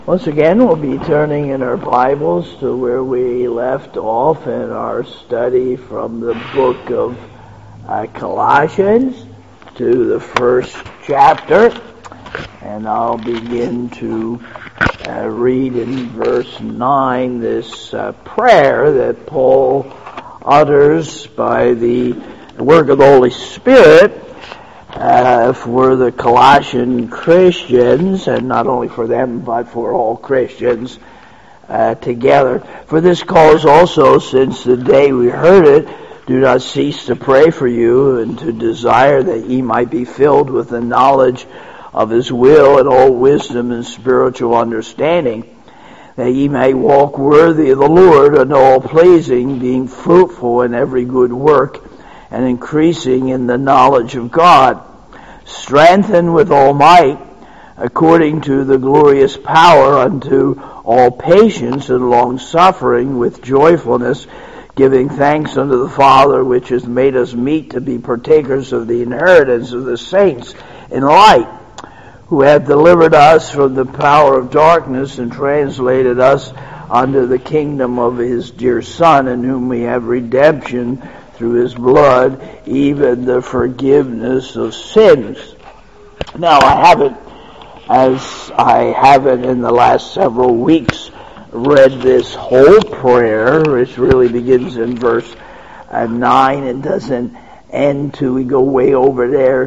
Once again, we'll be turning in our Bibles to where we left off in our study from the book of Colossians to the first chapter. And I'll begin to read in verse 9 this prayer that Paul utters by the work of the Holy Spirit for the Colossian Christians, and not only for them, but for all Christians together. For this cause also, since the day we heard it, do not cease to pray for you, and to desire that ye might be filled with the knowledge of His will and all wisdom and spiritual understanding, that ye may walk worthy of the Lord and all pleasing, being fruitful in every good work, and increasing in the knowledge of God, strengthened with all might, according to the glorious power, unto all patience and long-suffering with joyfulness, giving thanks unto the Father, which has made us meet to be partakers of the inheritance of the saints in light, who hath delivered us from the power of darkness and translated us unto the kingdom of His dear Son, in whom we have redemption through His blood, even the forgiveness of sins. Now, I haven't, as I haven't in the last several weeks, read this whole prayer, which really begins in verse 9 and doesn't end till we go way over there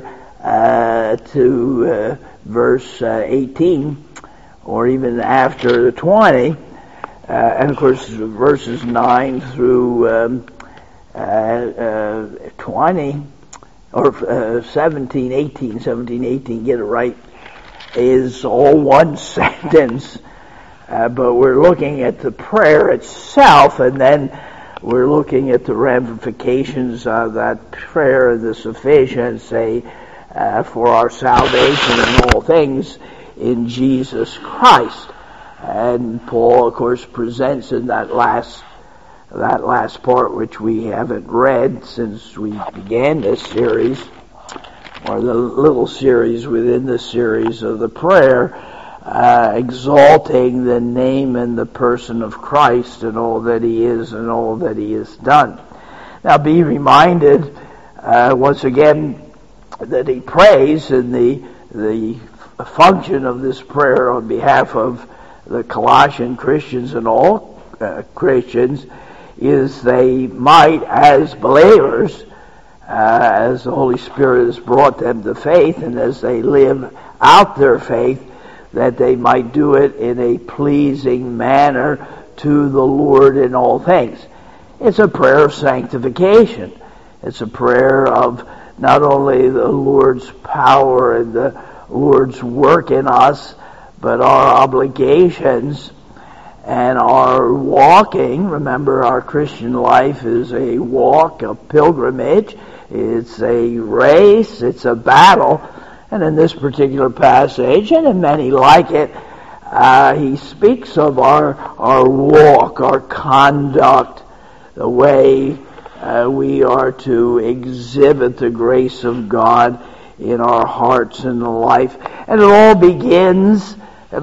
to verse 18, or even after 20. And of course, verses 9 through 20, or 17, 18, get it right, is all one sentence. But we're looking at the prayer itself, and then we're looking at the ramifications of that prayer and the sufficiency for our salvation in all things in Jesus Christ. And Paul, of course, presents in that last part, which we haven't read since we began this series, or the little series within the series of the prayer, exalting the name and the person of Christ and all that He is and all that He has done. Now, be reminded once again that he prays, and the function of this prayer on behalf of the Colossian Christians and all Christians is they might, as believers, as the Holy Spirit has brought them to faith, and as they live out their faith, that they might do it in a pleasing manner to the Lord in all things. It's a prayer of sanctification. It's a prayer of not only the Lord's power and the Lord's work in us, but our obligations and our walking. Remember, our Christian life is a walk, a pilgrimage. It's a race. It's a battle. And in this particular passage, and in many like it, he speaks of our walk, our conduct, the way we are to exhibit the grace of God in our hearts and life. And it all begins,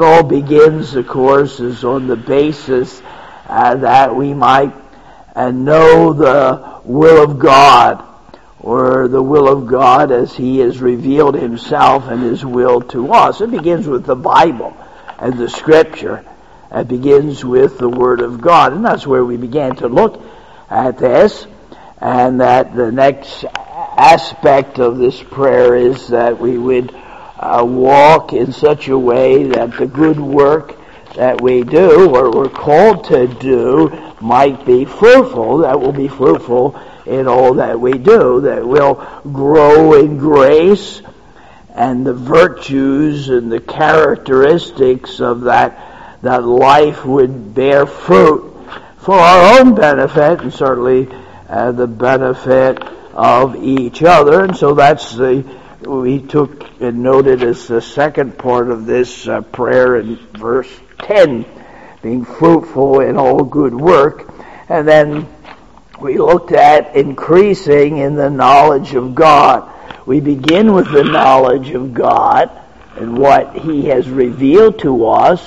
of course, is on the basis that we might know the will of God, or the will of God as He has revealed Himself and His will to us. It begins with the Bible and the Scripture. It begins with the Word of God. And that's where we began to look at this. And that the next aspect of this prayer is that we would walk in such a way that the good work that we do, or we're called to do, might be fruitful, that will be fruitful in all that we do, that will grow in grace, and the virtues and the characteristics of that life would bear fruit for our own benefit, and certainly the benefit of each other. And so that's we took and noted as the second part of this prayer in verse 10, being fruitful in all good work. And then we looked at increasing in the knowledge of God. We begin with the knowledge of God and what He has revealed to us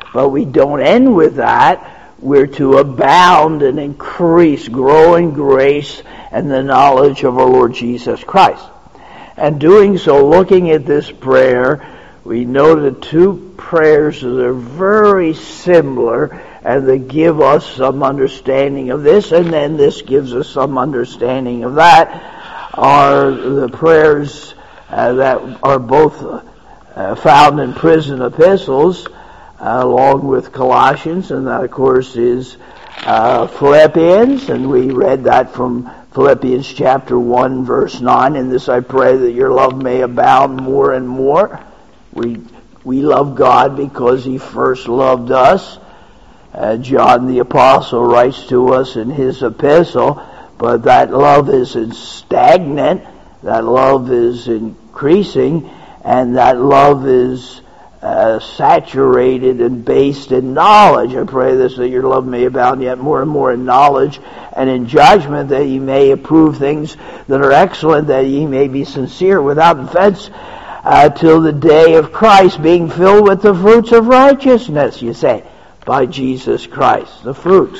But we don't end with that. We're to abound and increase, grow in grace and the knowledge of our Lord Jesus Christ. And doing so, looking at this prayer, we noted two prayers that are very similar, and they give us some understanding of this, and then this gives us some understanding of that, are the prayers that are both found in prison epistles, along with Colossians, and that, of course, is Philippians, and we read that from Philippians chapter 1, verse 9, "In this I pray that your love may abound more and more." We love God because He first loved us. John the Apostle writes to us in his epistle, but that love isn't stagnant, that love is increasing, and that love is saturated and based in knowledge. I pray this, that your love may abound yet more and more in knowledge and in judgment, that ye may approve things that are excellent, that ye may be sincere without offense, till the day of Christ, being filled with the fruits of righteousness, you say, by Jesus Christ, the fruits.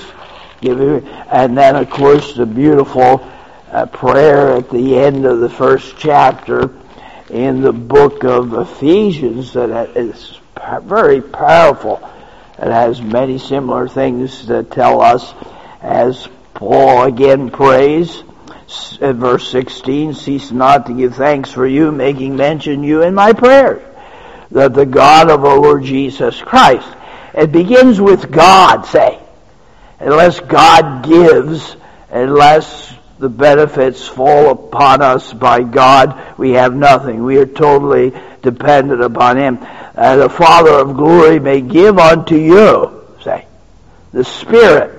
And then, of course, the beautiful prayer at the end of the first chapter in the book of Ephesians that is very powerful. It has many similar things that tell us, as Paul again prays, in verse 16, "Cease not to give thanks for you, making mention you in my prayers, that the God of our Lord Jesus Christ." It begins with God, say. Unless God gives, unless the benefits fall upon us by God, we have nothing. We are totally dependent upon Him. The Father of glory may give unto you, say, the Spirit,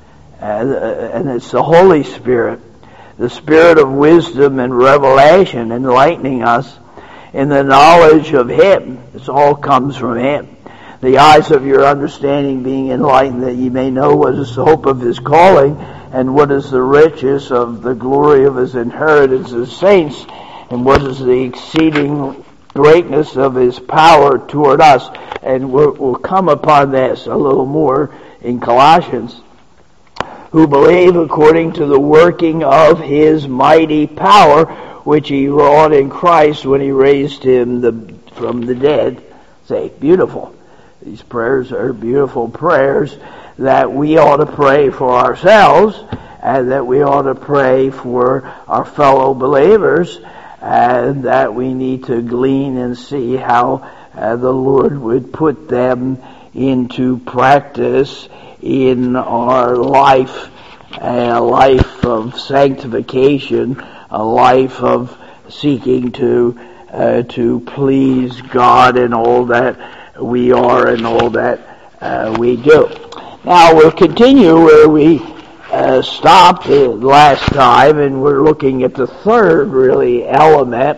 and it's the Holy Spirit, the Spirit of wisdom and revelation, enlightening us in the knowledge of Him. This all comes from Him. The eyes of your understanding being enlightened, that ye may know what is the hope of His calling, and what is the riches of the glory of His inheritance as saints, and what is the exceeding greatness of His power toward us. And we'll come upon this a little more in Colossians. Who believe according to the working of His mighty power, which He wrought in Christ when He raised Him from the dead. Say, beautiful. These prayers are beautiful prayers that we ought to pray for ourselves, and that we ought to pray for our fellow believers, and that we need to glean and see how the Lord would put them into practice in our life, a life of sanctification, a life of seeking to please God in all that we are and all that we do. Now we'll continue where we stopped last time, and we're looking at the third really element,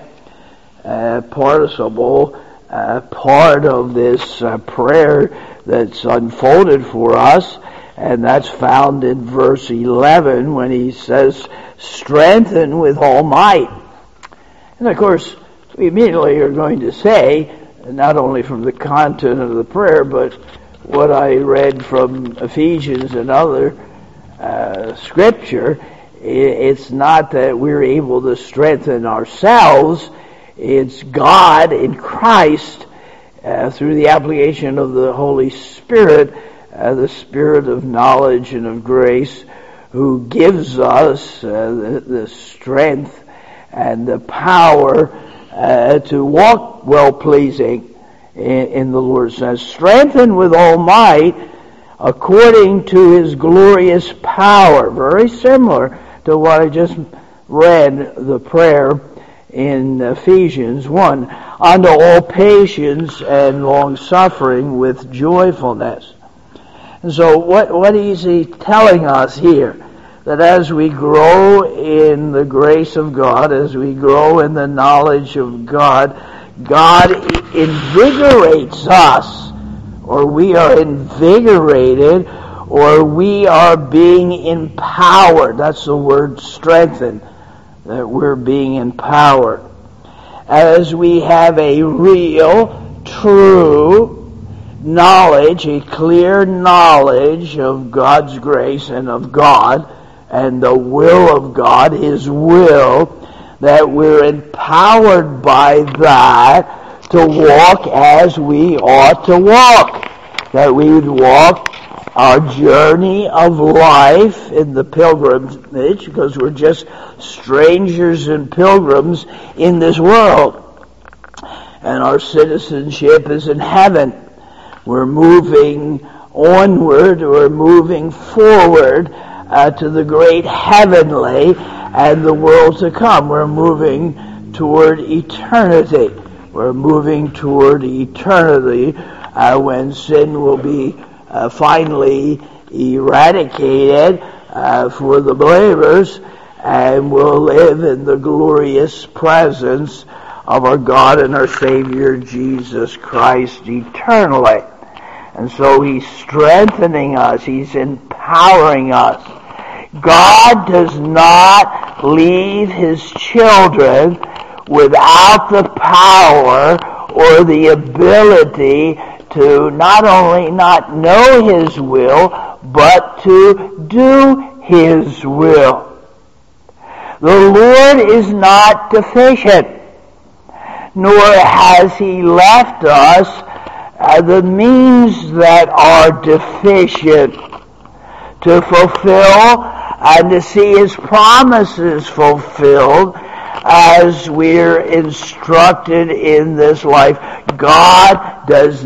participle, part of this prayer that's unfolded for us, and that's found in verse 11 when he says, "Strengthen with all might." And of course, we immediately are going to say, not only from the content of the prayer, but what I read from Ephesians and other scripture, it's not that we're able to strengthen ourselves, it's God in Christ, through the application of the Holy Spirit, the Spirit of knowledge and of grace, who gives us the strength and the power to walk well-pleasing in the Lord. It says, "Strengthen with all might according to His glorious power." Very similar to what I just read, the prayer in Ephesians 1. "Unto all patience and long-suffering with joyfulness." And so what is he telling us here? That as we grow in the grace of God, as we grow in the knowledge of God, God invigorates us, or we are invigorated, or we are being empowered. That's the word strengthen, that we're being empowered. As we have a real, true, knowledge, a clear knowledge of God's grace and of God and the will of God, His will, that we're empowered by that to walk as we ought to walk. That we would walk our journey of life in the pilgrimage, because we're just strangers and pilgrims in this world. And our citizenship is in heaven. We're moving onward, we're moving forward to the great heavenly and the world to come. We're moving toward eternity. We're moving toward eternity when sin will be finally eradicated for the believers, and we'll live in the glorious presence of our God and our Savior Jesus Christ eternally. And so He's strengthening us. He's empowering us. God does not leave His children without the power or the ability to not only not know His will, but to do His will. The Lord is not deficient, nor has He left us the means that are deficient to fulfill and to see His promises fulfilled as we're instructed in this life. God does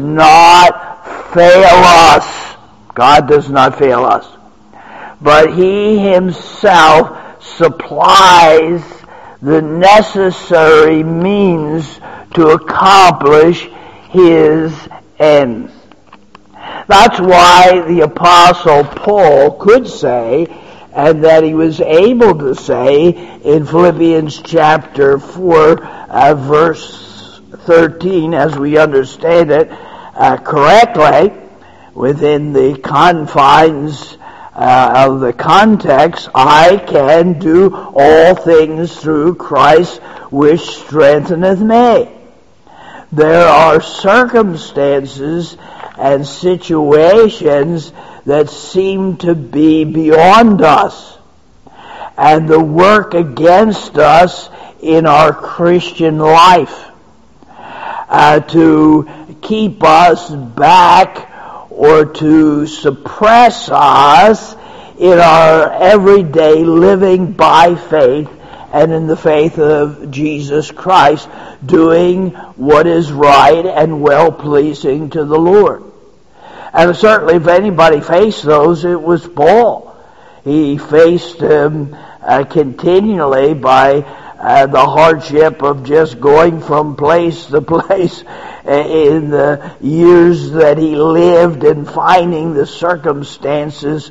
not fail us. God does not fail us. But He Himself supplies the necessary means to accomplish His ends. That's why the Apostle Paul could say, and that he was able to say in Philippians chapter 4, verse 13, as we understand it correctly, within the confines of the context, I can do all things through Christ which strengtheneth me. There are circumstances and situations that seem to be beyond us, and the work against us in our Christian life to keep us back or to suppress us in our everyday living by faith and in the faith of Jesus Christ, doing what is right and well-pleasing to the Lord. And certainly if anybody faced those, it was Paul. He faced them continually by the hardship of just going from place to place in the years that he lived and finding the circumstances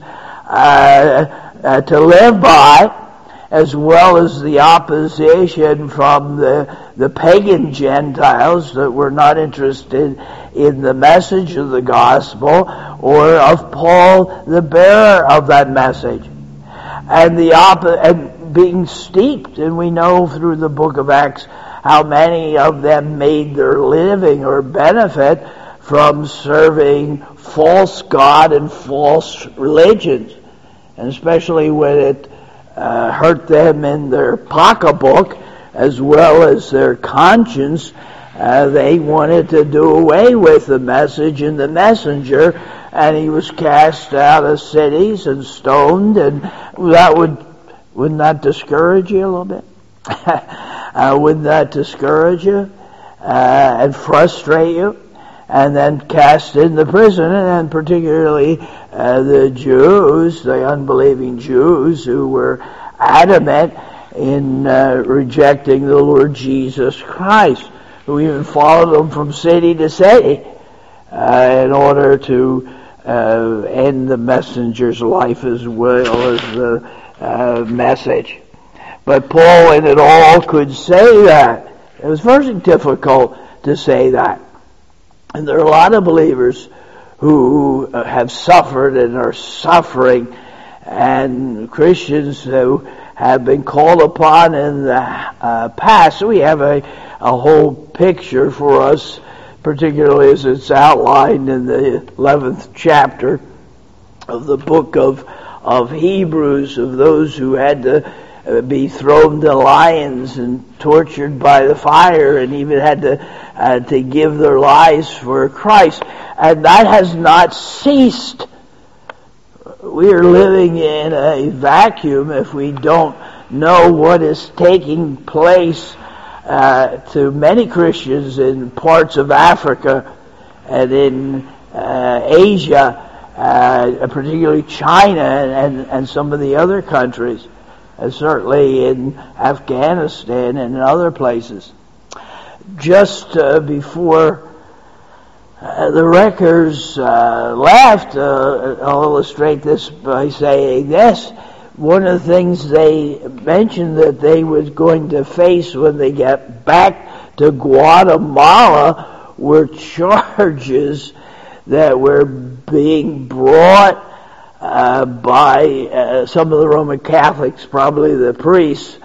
to live by, as well as the opposition from the pagan Gentiles that were not interested in the message of the gospel or of Paul, the bearer of that message. And and being steeped, and we know through the book of Acts how many of them made their living or benefit from serving false God and false religions, and especially when it hurt them in their pocketbook as well as their conscience. They wanted to do away with the message and the messenger, and he was cast out of cities and stoned, and that wouldn't that discourage you a little bit? Wouldn't that discourage you and frustrate you? And then cast into prison, and particularly the Jews, the unbelieving Jews who were adamant in rejecting the Lord Jesus Christ, who even followed them from city to city in order to end the messenger's life as well as the message. But Paul in it all could say that. It was very difficult to say that. And there are a lot of believers who have suffered and are suffering, and Christians who have been called upon in the past. We have a whole picture for us particularly as it's outlined in the 11th chapter of the book of Hebrews, of those who had to be thrown to lions and tortured by the fire, and even had to give their lives for Christ. And that has not ceased. We are living in a vacuum if we don't know what is taking place to many Christians in parts of Africa and in Asia, particularly China and some of the other countries, and certainly in Afghanistan and in other places. Just before the wreckers left, I'll illustrate this by saying this. One of the things they mentioned that they were going to face when they get back to Guatemala were charges that were being brought by some of the Roman Catholics, probably the priests,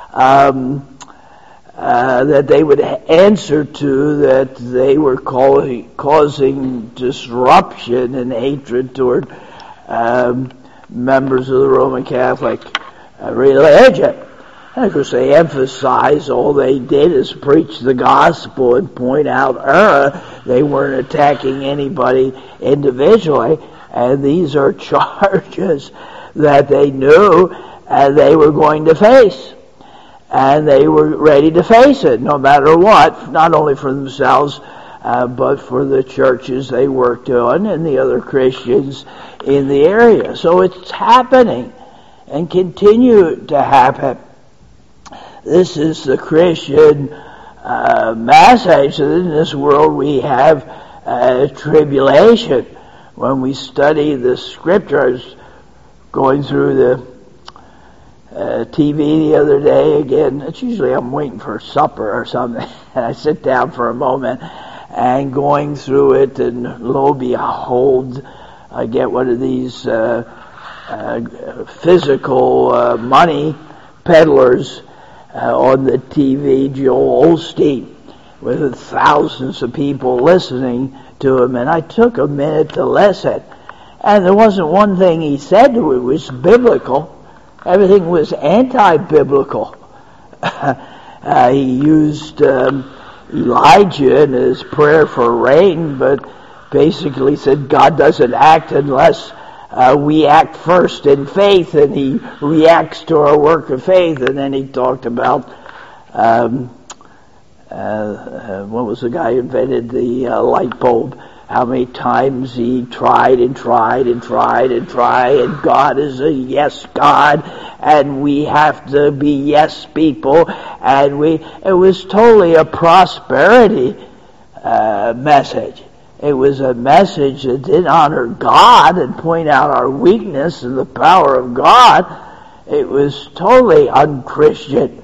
that they would answer to, that they were causing disruption and hatred toward members of the Roman Catholic religion. And of course they emphasize all they did is preach the gospel and point out error. They weren't attacking anybody individually, and these are charges that they knew they were going to face. And they were ready to face it, no matter what, not only for themselves, but for the churches they worked on and the other Christians in the area. So it's happening and continue to happen. This is the Christian message that in this world we have tribulation. When we study the scriptures, going through the TV the other day again, it's usually I'm waiting for supper or something, and I sit down for a moment and going through it, and lo behold, I get one of these physical money peddlers on the TV, Joel Osteen, with thousands of people listening to him, and I took a minute to listen, and there wasn't one thing he said to it was biblical. Everything was anti-biblical. He used Elijah in his prayer for rain, but basically said God doesn't act unless we act first in faith, and he reacts to our work of faith. And then he talked about what was the guy who invented the light bulb? How many times he tried and tried and tried and tried, and God is a yes God, and we have to be yes people, and it was totally a prosperity message. It was a message that did honor God and point out our weakness and the power of God. It was totally unchristian.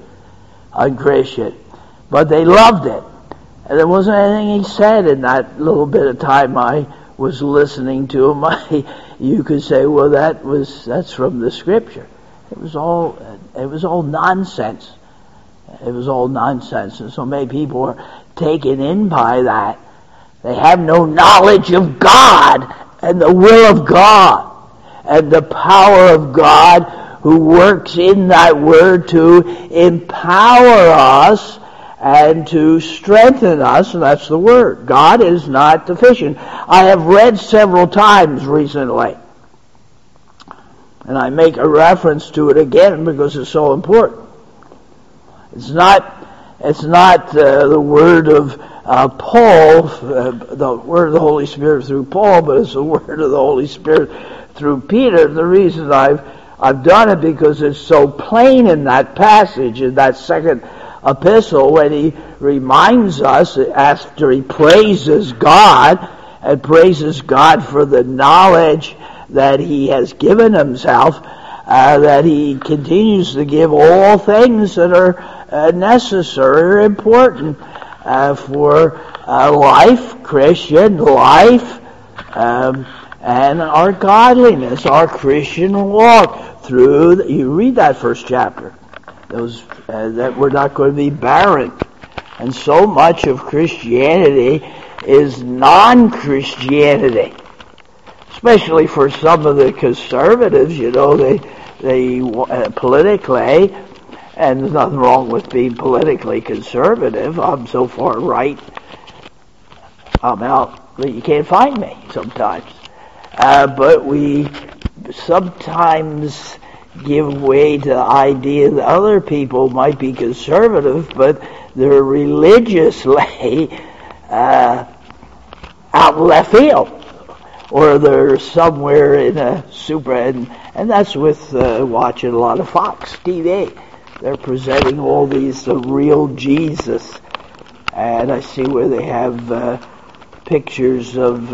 But they loved it. And there wasn't anything he said in that little bit of time I was listening to him. You could say, well, that's from the scripture. It was all nonsense. It was all nonsense. And so many people are taken in by that. They have no knowledge of God and the will of God and the power of God who works in that word to empower us and to strengthen us, and that's the word. God is not deficient. I have read several times recently, and I make a reference to it again because it's so important. It's not the word of Paul, the word of the Holy Spirit through Paul, but it's the word of the Holy Spirit through Peter. The reason I've done it because it's so plain in that passage, in that second epistle, when he reminds us, after he praises God, and praises God for the knowledge that he has given himself, that he continues to give all things that are necessary or important for life, Christian life, and our godliness, our Christian walk through. You read that first chapter. That we're not going to be barren, And so much of Christianity is non-Christianity. Especially for some of the conservatives, they politically, and there's nothing wrong with being politically conservative. I'm so far right, I'm out that you can't find me sometimes. But we sometimes give way to the idea that other people might be conservative, but they're religiously out in left field. Or they're somewhere in a and that's with watching a lot of Fox TV. They're presenting all these real Jesus, and I see where they have pictures of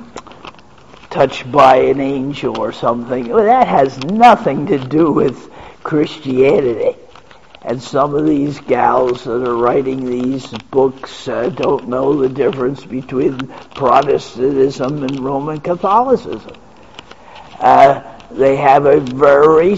touched by an angel or something. Well, that has nothing to do with Christianity. And some of these gals that are writing these books don't know the difference between Protestantism and Roman Catholicism. They have a very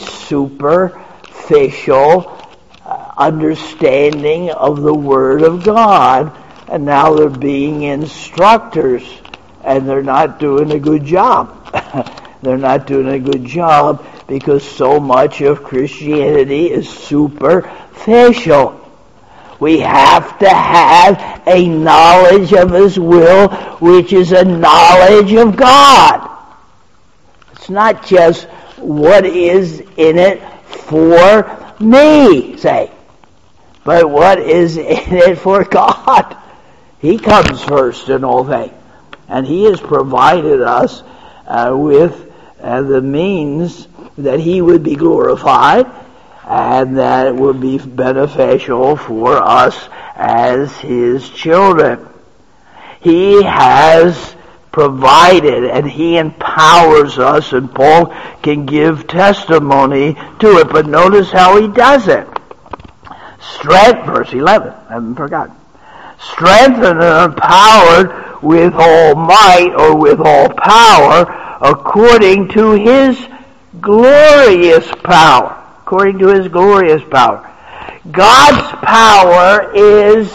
superficial understanding of the Word of God, and now they're being instructors, and they're not doing a good job. They're not doing a good job because so much of Christianity is superficial. We have to have a knowledge of His will, which is a knowledge of God. It's not just what is in it for me, say, but what is in it for God. He comes first in all things, and He has provided us with the means that He would be glorified, and that it would be beneficial for us as His children. He has provided, and He empowers us, and Paul can give testimony to it. But notice how he does it. Strength, verse 11, I haven't forgotten. Strengthened and empowered with all might, or with all power, according to His glorious power. According to His glorious power. God's power is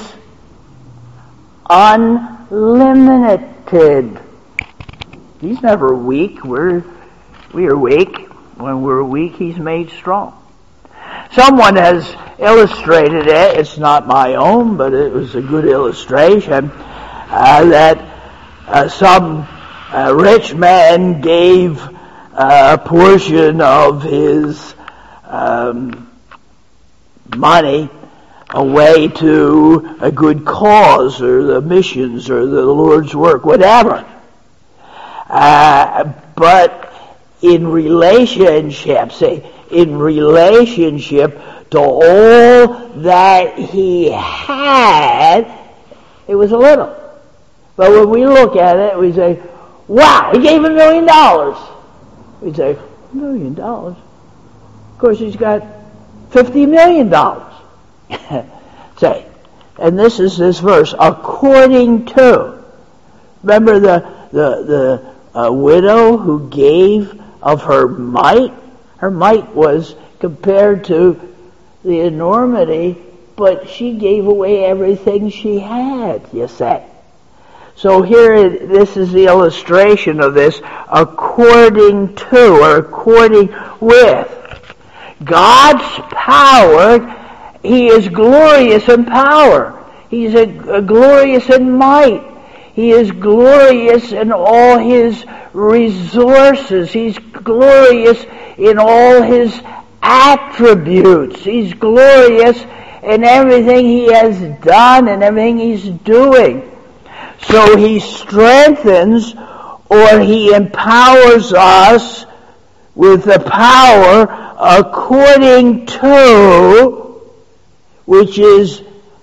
unlimited. He's never weak. We are weak. When we're weak, He's made strong. Someone has illustrated it. It's not my own, but it was a good illustration that some rich man gave a portion of his money away to a good cause, or the missions, or the Lord's work, whatever. But in relationship to all that he had, it was a little. But when we look at it, we say, wow, he gave $1 million. We say, $1 million? Of course, he's got $50 million. Say, and this is this verse, according to. Remember the widow who gave of her mite? Her mite was compared to the enormity, but she gave away everything she had, you say. So here, this is the illustration of this, according to, or according with. God's power, He is glorious in power. He's a glorious in might. He is glorious in all His resources. He's glorious in all His attributes. He's glorious in everything He has done and everything He's doing. So He strengthens, or He empowers us with the power according to, which is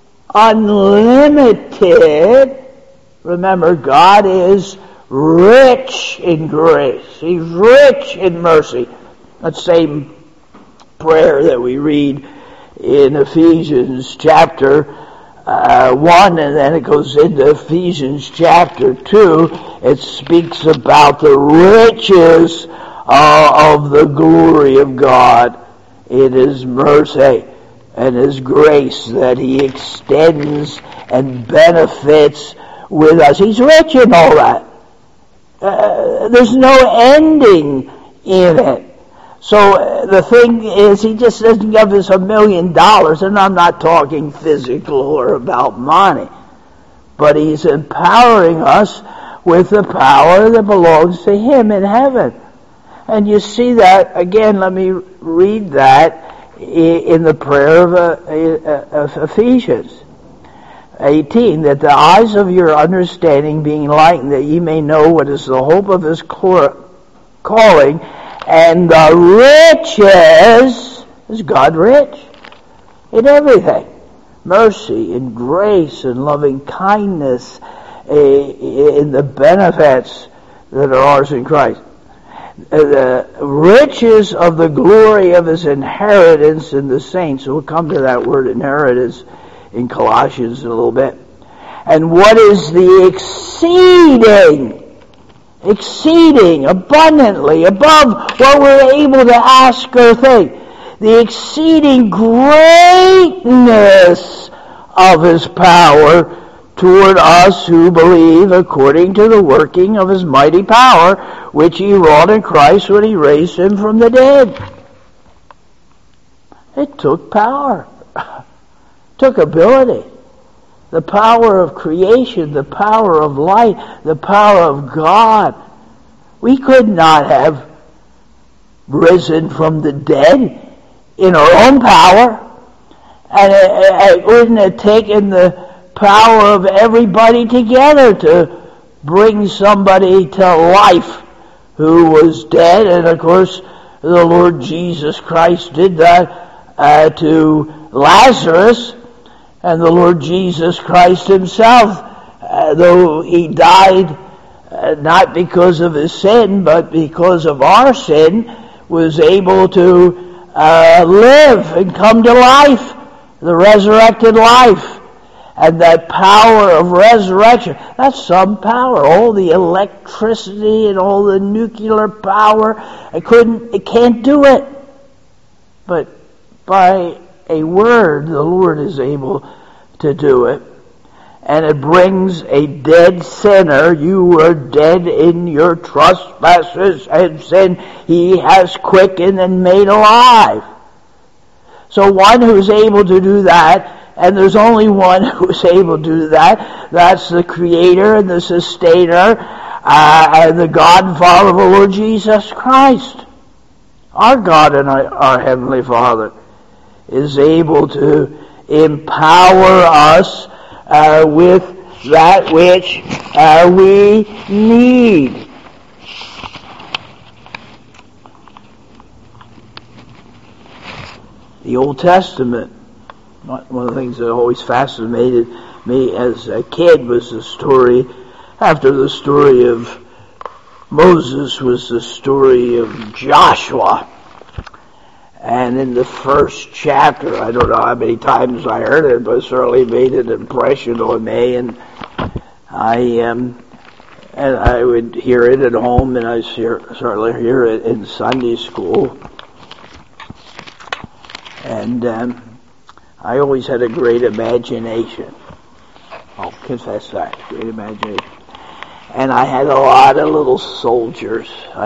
unlimited. Remember, God is rich in grace. He's rich in mercy. That same prayer that we read in Ephesians chapter 1, and then it goes into Ephesians chapter 2. It speaks about the riches of the glory of God in His mercy. and His grace that He extends and benefits with us. He's rich in all that. There's no ending in it. So the thing is, He just doesn't give us $1 million, and I'm not talking physical or about money, but He's empowering us with the power that belongs to Him in heaven. And you see that, again, let me read that in the prayer of Ephesians 18, that the eyes of your understanding being enlightened, that ye may know what is the hope of His calling, and the riches, is God rich? In everything. Mercy and grace and loving kindness in the benefits that are ours in Christ. The riches of the glory of His inheritance in the saints. We'll come to that word inheritance in Colossians in a little bit. And what is the exceeding abundantly above what we're able to ask or think, the exceeding greatness of His power toward us who believe, according to the working of His mighty power, which He wrought in Christ when He raised Him from the dead. It took power. Took ability. The power of creation, the power of light, the power of God. We could not have risen from the dead in our own power, and it wouldn't have taken the power of everybody together to bring somebody to life who was dead. And of course the Lord Jesus Christ did that to Lazarus. And the Lord Jesus Christ Himself, though He died not because of His sin, but because of our sin, was able to live and come to life, the resurrected life. And that power of resurrection, that's some power. All the electricity and all the nuclear power, it can't do it. But by a word, the Lord is able to do it. And it brings a dead sinner, you were dead in your trespasses and sin, He has quickened and made alive. So one who's able to do that, and there's only one who's able to do that, that's the Creator and the Sustainer and the God and Father of the Lord Jesus Christ. Our God and our Heavenly Father is able to empower us with that which we need. The Old Testament, one of the things that always fascinated me as a kid was the story, after the story of Moses, was the story of Joshua. And in the first chapter, I don't know how many times I heard it, but it certainly made an impression on me. And I would hear it at home, and I certainly hear it in Sunday school. And I always had a great imagination. I'll confess that, great imagination. And I had a lot of little soldiers.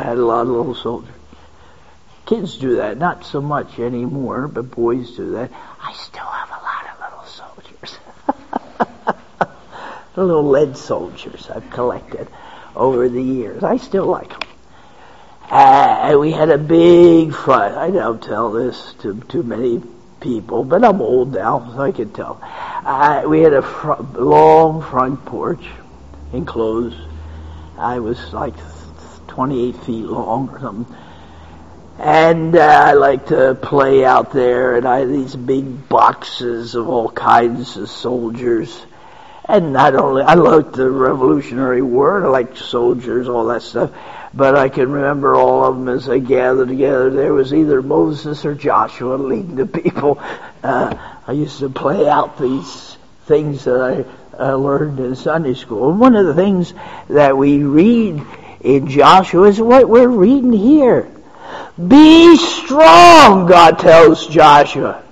Kids do that, not so much anymore, but boys do that. I still have a lot of little soldiers. The little lead soldiers I've collected over the years. I still like them. And we had a big front. I don't tell this to too many people, but I'm old now, so I can tell. We had a long front porch, enclosed. I was like 28 feet long or something. And I like to play out there, and I had these big boxes of all kinds of soldiers. And not only, I liked the Revolutionary War, I liked soldiers, all that stuff, but I can remember all of them as they gathered together. There was either Moses or Joshua leading the people. I used to play out these things that I learned in Sunday school. And one of the things that we read in Joshua is what we're reading here. Be strong, God tells Joshua.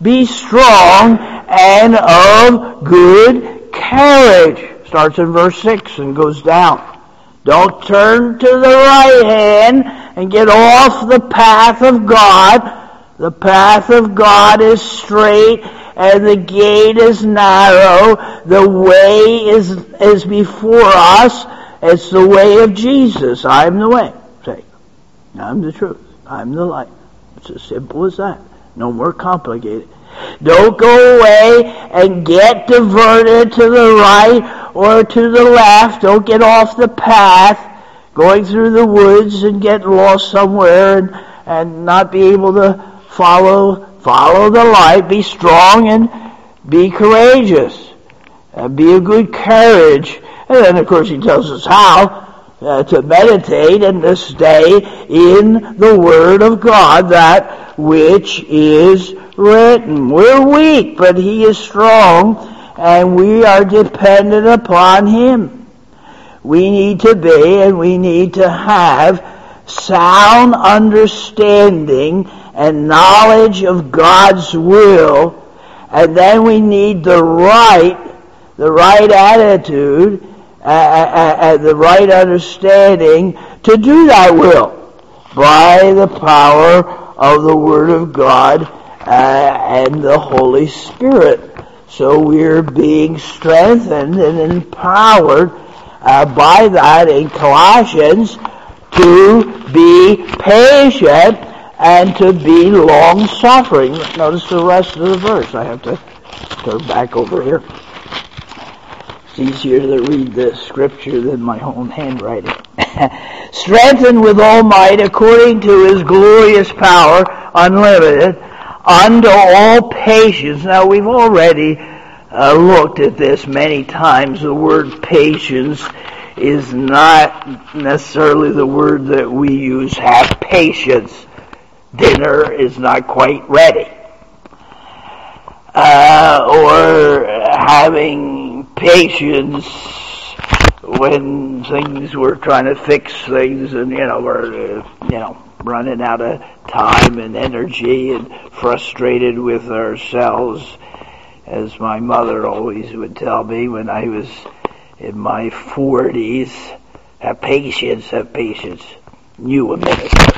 Be strong and of good courage. Starts in verse 6 and goes down. Don't turn to the right hand and get off the path of God. The path of God is straight and the gate is narrow. The way is before us. It's the way of Jesus. I'm the way. Say, I'm the truth. I'm the light. It's as simple as that. No more complicated. Don't go away and get diverted to the right or to the left. Don't get off the path, going through the woods and get lost somewhere and not be able to follow the light. Be strong and be courageous. Be of good courage. And then, of course, he tells us how to meditate and to stay in the Word of God, that which is written. We're weak, but He is strong, and we are dependent upon Him. We need to be and we need to have sound understanding and knowledge of God's will, and then we need the right attitude and the right understanding to do that will by the power of the Word of God and the Holy Spirit. So we're being strengthened and empowered by that in Colossians to be patient and to be long-suffering. Notice the rest of the verse. I have to turn back over here. It's easier to read the scripture than my own handwriting. Strengthened with all might according to His glorious power, unlimited, unto all patience. Now, we've already looked at this many times. The word patience is not necessarily the word that we use, have patience. Dinner is not quite ready. Or having patience when we're trying to fix things and, we're, running out of time and energy and frustrated with ourselves, as my mother always would tell me when I was in my 40s, have patience, you a minister.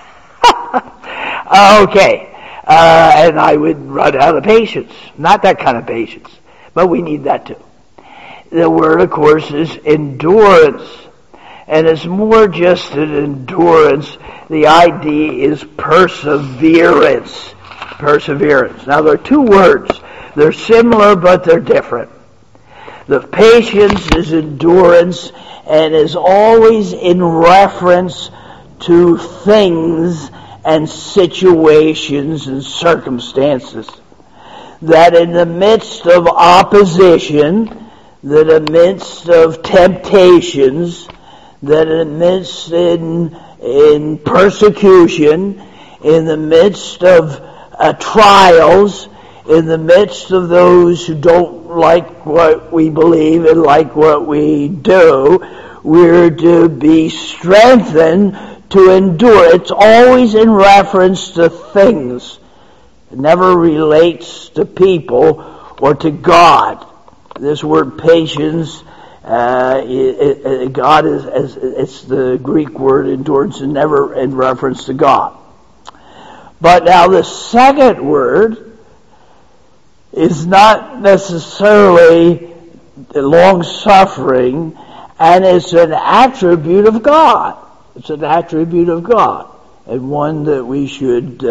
Okay. And I would run out of patience. Not that kind of patience, but we need that too. The word, of course, is endurance. And it's more just an endurance. The idea is perseverance. Perseverance. Now, there are two words. They're similar, but they're different. The patience is endurance and is always in reference to things and situations and circumstances. That in the midst of opposition, that in the midst of temptations, that in the midst in persecution, in the midst of trials, in the midst of those who don't like what we believe and like what we do, we're to be strengthened to endure. It's always in reference to things. It never relates to people or to God. This word patience, God is, it's the Greek word endurance, and never in reference to God. But now the second word is not necessarily long-suffering, and it's an attribute of God. It's an attribute of God, and one that we should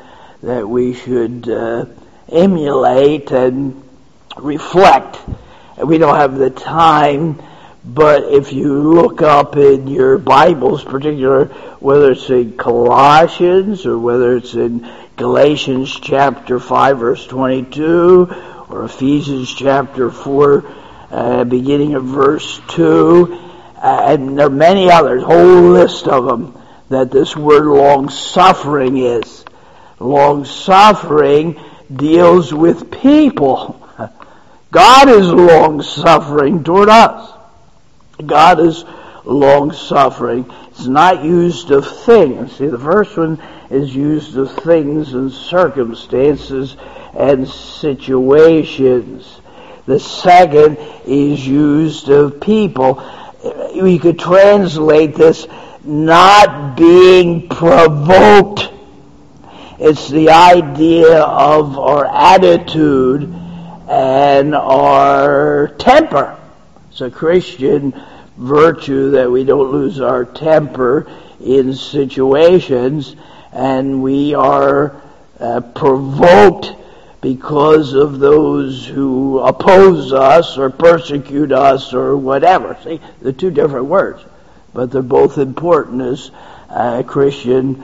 emulate and reflect. And we don't have the time, but if you look up in your Bibles, particularly whether it's in Colossians or whether it's in Galatians chapter 5 verse 22 or Ephesians chapter 4 beginning of verse 2, and there are many others, a whole list of them, that this word long-suffering is. Long-suffering deals with people. God is long-suffering toward us. God is long-suffering. It's not used of things. See, the first one is used of things and circumstances and situations. The second is used of people. We could translate this not being provoked. It's the idea of our attitude and our temper. It's a Christian virtue that we don't lose our temper in situations, and we are provoked because of those who oppose us or persecute us or whatever. See, they're two different words, but they're both important as Christian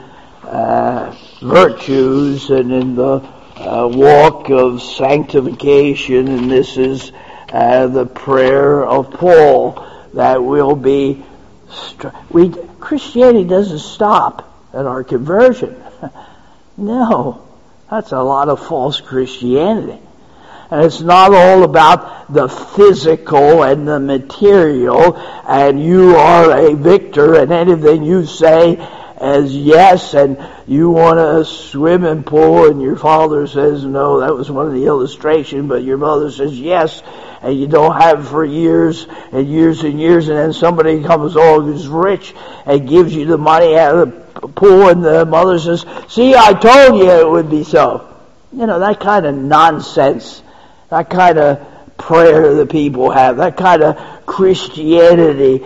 virtues and in the walk of sanctification. And this is the prayer of Paul, that we'll be... Christianity doesn't stop at our conversion. No, that's a lot of false Christianity. And it's not all about the physical and the material, and you are a victor, and anything you say as yes, and you want a swimming pool, and your father says no. That was one of the illustrations, but your mother says yes, and you don't have it for years and years and years, and then somebody comes along who's rich and gives you the money out of the pool, and the mother says, see, I told you it would be so. You know, that kind of nonsense, that kind of prayer that people have, that kind of Christianity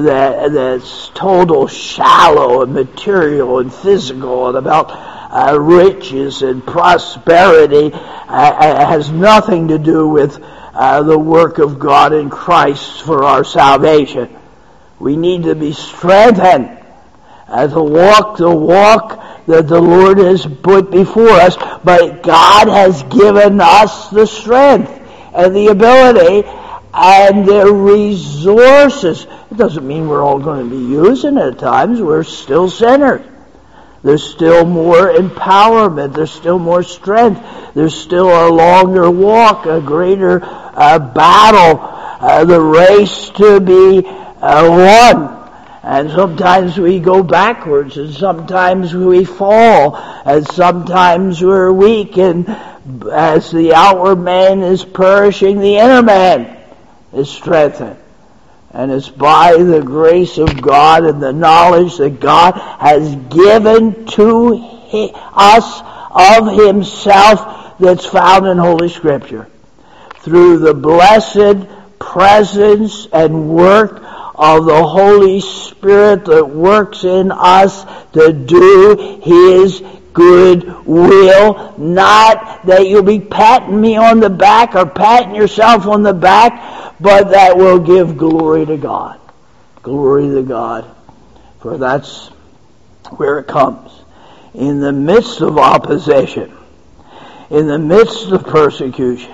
that's total shallow and material and physical and about riches and prosperity has nothing to do with the work of God in Christ for our salvation. We need to be strengthened to walk the walk that the Lord has put before us, but God has given us the strength and the ability and the resources. It doesn't mean we're all going to be using it at times. We're still sinners. There's still more empowerment. There's still more strength. There's still a longer walk, a greater battle, the race to be won. And sometimes we go backwards, and sometimes we fall, and sometimes we're weak, and as the outward man is perishing, the inner man is strengthened. And it's by the grace of God and the knowledge that God has given to us of Himself that's found in Holy Scripture. Through the blessed presence and work of the Holy Spirit that works in us to do His good will. Not that you'll be patting me on the back or patting yourself on the back, but that will give glory to God. Glory to God. For that's where it comes. In the midst of opposition, in the midst of persecution,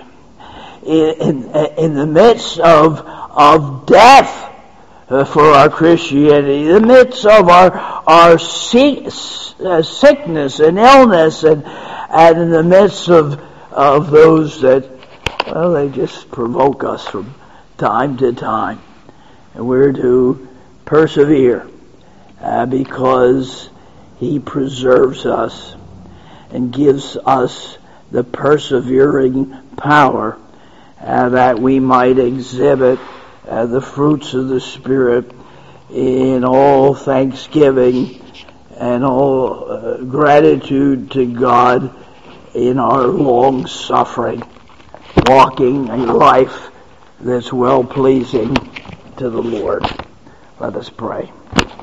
in the midst of death for our Christianity, in the midst of our sickness and illness, and in the midst of those that, well, they just provoke us from time to time. And we're to persevere because He preserves us and gives us the persevering power that we might exhibit the fruits of the Spirit in all thanksgiving and all gratitude to God in our long suffering, walking a life that's well pleasing to the Lord. Let us pray.